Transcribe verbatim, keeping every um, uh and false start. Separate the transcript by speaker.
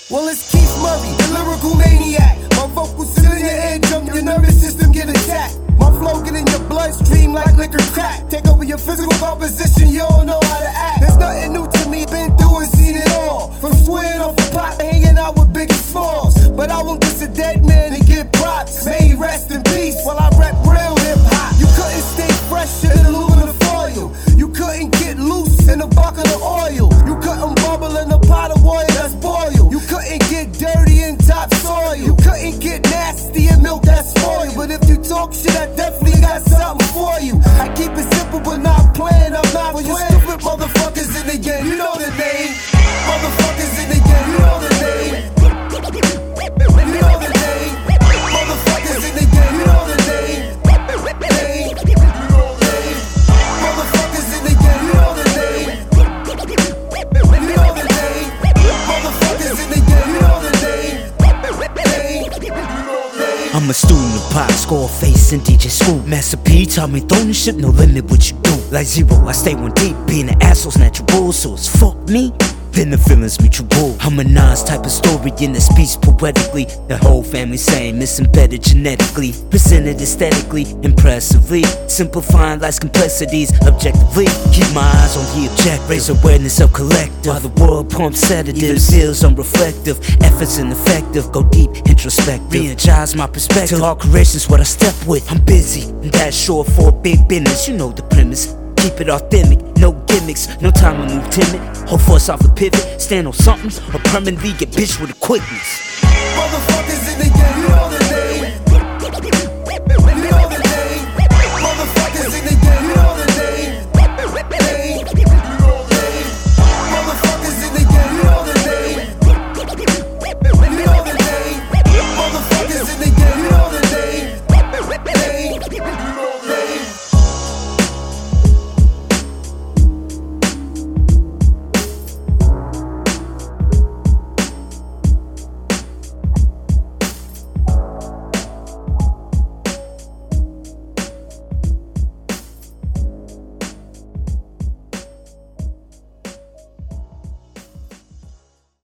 Speaker 1: Well, it's Keith Murray, the lyrical maniac. My vocals sit in your eardrum, your nervous system get attacked. My flow get in your bloodstream like liquor crack. Take over your physical composition, you don't know how to act. There's nothing new to me, been through and seen it all. From swearing off the pot to hanging out with Biggie Smalls. But I won't diss a dead man and get props. May he rest in peace while I rap real hip hop. You couldn't stay fresh in aluminum foil. You couldn't get loose in a bucket of oil. You couldn't bubble in a pot of water that's boiled. You couldn't get dirty in topsoil. You couldn't get nasty in milk that's spoiled. But if you talk shit, I definitely got something for you. I keep it simple but not playing, I'm not playing. You stupid motherfuckers in the game, you know the name. Motherfuckers in the game, you know the name. You know the name. Motherfuckers in the game, you know the name. Name. Name. Motherfuckers in the game, you know the name. You know the name. Motherfuckers in the game, you know the name. Name.
Speaker 2: I'm a student of pop, Scarface and D J Scoop. Master P taught me throwing shit, no limit what you do. Like zero, I stay one deep, being an asshole's natural, so it's fuck me. Then the feelings mutual. I'm a Nas type of story in the speech poetically. The whole family same, it's embedded genetically. Presented aesthetically, impressively. Simplifying life's complexities objectively. Keep my eyes on the object, raise awareness of collective. While the world pumps sedatives, feels unreflective. Efforts ineffective, go deep, introspective. Re-energize my perspective. All creation's what I step with. I'm busy, and that's short for big business. You know the premise. Keep it authentic, no gimmicks, no time to move timid. Hold force off the pivot, stand on something, or permanently get bitched with a quickness.